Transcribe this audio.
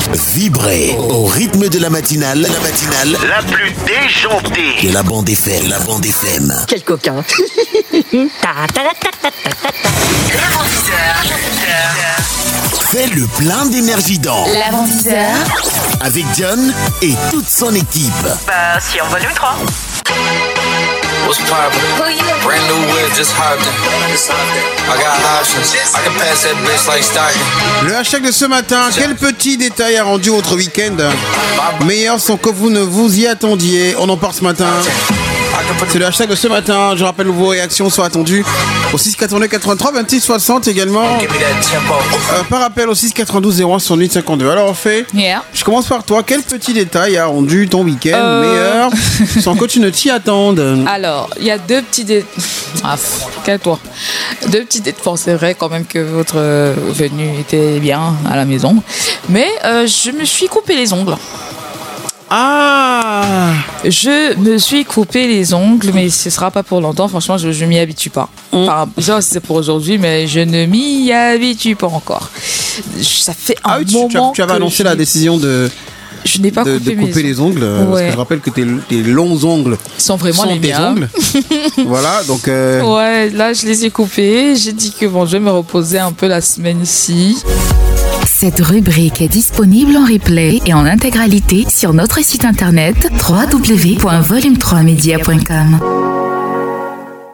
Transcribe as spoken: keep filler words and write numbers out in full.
Vibrez au rythme de la matinale, la matinale la plus déjantée de la bande F M. La bande F M. Quel coquin. L'avant dix heures. Fait le plein d'énergie dans L'avant dix heures. avec John et toute son équipe. Bah, si en volume trois. What's poppin'? Brand new whip, just hopped in. I got options. I can pass that bitch like Stockton. Le hashtag de ce matin, quel petit détail a rendu votre week-end meilleur sans que vous ne vous y attendiez? On en parle ce matin. C'est le hashtag de ce matin. Je rappelle, vos réactions sont attendues au six quatre-vingt-deux quatre-vingt-trois vingt-six soixante également. Give me that tempo. Euh, par appel au six quatre-douze zéro un soixante-huit cinquante-deux. Alors on fait. Yeah. Je commence par toi. Quel petit détail a rendu ton week-end Euh. meilleur sans que tu ne t'y attendes? Alors, il y a deux petits dé... Ah, pff, calme-toi. Deux petits dé... Bon, c'est vrai quand même que votre euh, venue était bien à la maison. Mais euh, je me suis coupé les ongles. Ah. Je me suis coupé les ongles, mais ce sera pas pour longtemps. Franchement, je ne m'y habitue pas. Enfin, ça, c'est pour aujourd'hui, mais je ne m'y habitue pas encore. Ça fait un Ah oui, tu, moment tu, as- tu avais que annoncé je la n'ai- décision de, Je n'ai pas de, coupé, de couper mes les ongles. euh, Parce Ouais. que je rappelle que tes, tes longs ongles Ils sont vraiment sont les tes miens. ongles. Voilà, donc. euh, Ouais, là, je les ai coupés. J'ai dit que bon, je vais me reposer un peu la semaine-ci. Cette rubrique est disponible en replay et en intégralité sur notre site internet w w w point volume trois media point com.